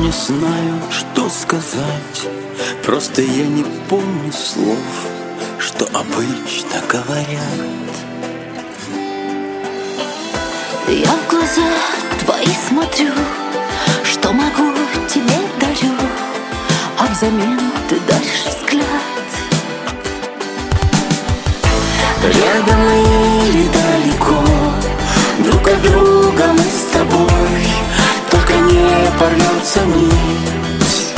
не знаю, что сказать. Просто я не помню слов, что обычно говорят. Я в глаза твои смотрю, что могу, тебе дарю, а взамен ты даришь взгляд. Рядом или далеко, друг от друга мы с тобой, только не порвется нить.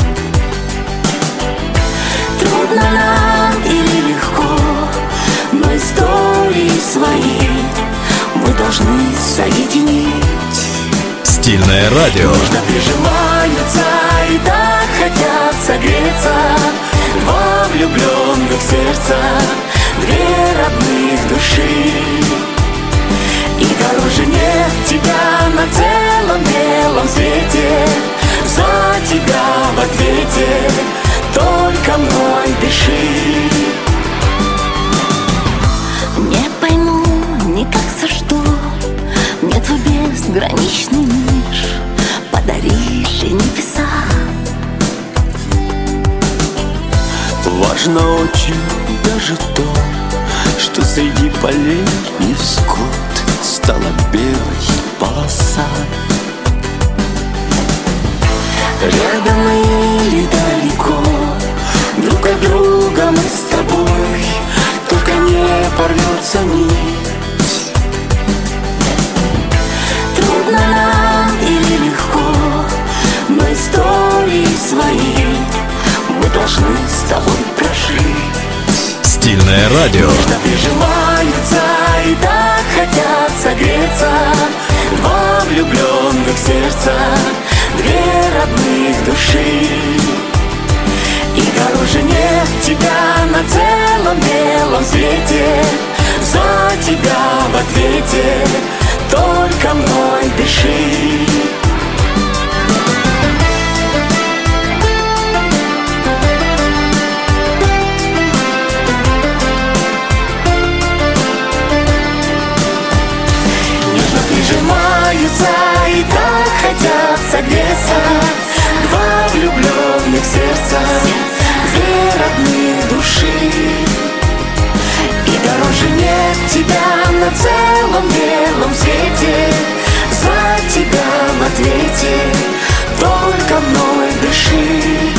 Трудно нам или легко, но истории свои мы должны соединить. Стильное радио. Нужно прижимаются и так хотят согреться два влюбленных сердца, две родных души. И дороже нет тебя на целом белом свете. За тебя в ответе только мной дыши. Не пойму никак за что мне твой безграничный мир подаришь и небеса. Важно очень даже то, что среди полей невзгод стала белой полоса. Рядом или далеко, друг от друга мы с тобой, только не порвется нить. Трудно нам или легко, но истории свои мы должны с тобой прожить. Стильное радио. Нежно прижимаются и так хотят согреться два влюбленных сердца, две родных души. И дороже нет тебя на целом белом свете. За тебя в ответе только мной дыши. Прижимаются и так хотят согреться два влюбленных сердца, две родных души. И дороже нет тебя на целом белом свете. За тебя в ответе только мной дыши.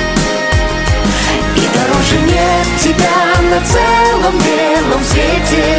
Тебя на целом белом свете.